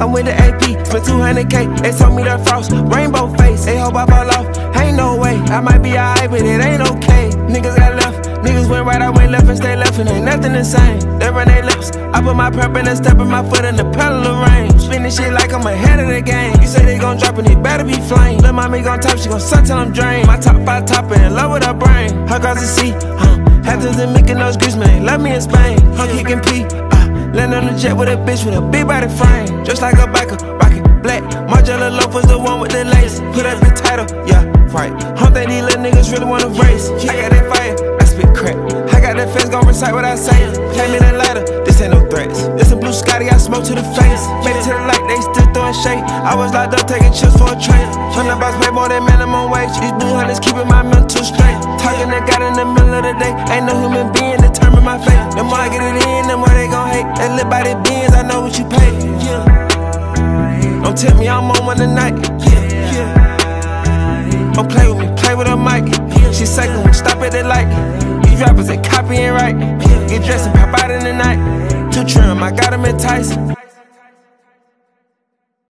I'm with the AP, spent 200K. They told me that frost, rainbow face. They hope I fall off, ain't no way. I might be alright, but it ain't okay. Niggas got left, niggas went right, I went left and stay left, and ain't nothing the same. They run their lips, I put my prep in and step in my foot in the pedal of rain. Spinning shit like I'm ahead of the game. You say they gon' drop and it better be flame. Lil' mommy gon' top, she gon' suck till I'm drained. My top 5 topper in love with her brain. Her girls to see, Hamptons and Mykonos, Greece, man, love me in Spain. Her kickin' P, land on the jet with a bitch with a big body frame. Just like a biker, rocket black. Margiela Loaf was the one with the lace. Put up the title, yeah, right. Don't think these little niggas really wanna race. I got that fire, I spit crack. I got that fence, gon' recite what I say. Came in a lighter, this ain't no threats. This a blue Scotty, I smoke to the face. Made it to the light, they still throwing shade. I was locked up taking chips for a trade. From the boss, pay more than minimum wage. These blue hunters keeping my mental straight. Talking that God in the middle of the day. Ain't no human being determine my fate. The more I get it in, the more they gon' hate. They live by the beans, I know what you pay. Don't tell me I'm on one tonight. Don't play with me, play with a mic. She psycho, we stop at the light. These rappers ain't copying right. Get dressed and pop out in the night. Too trim, I got 'em enticed.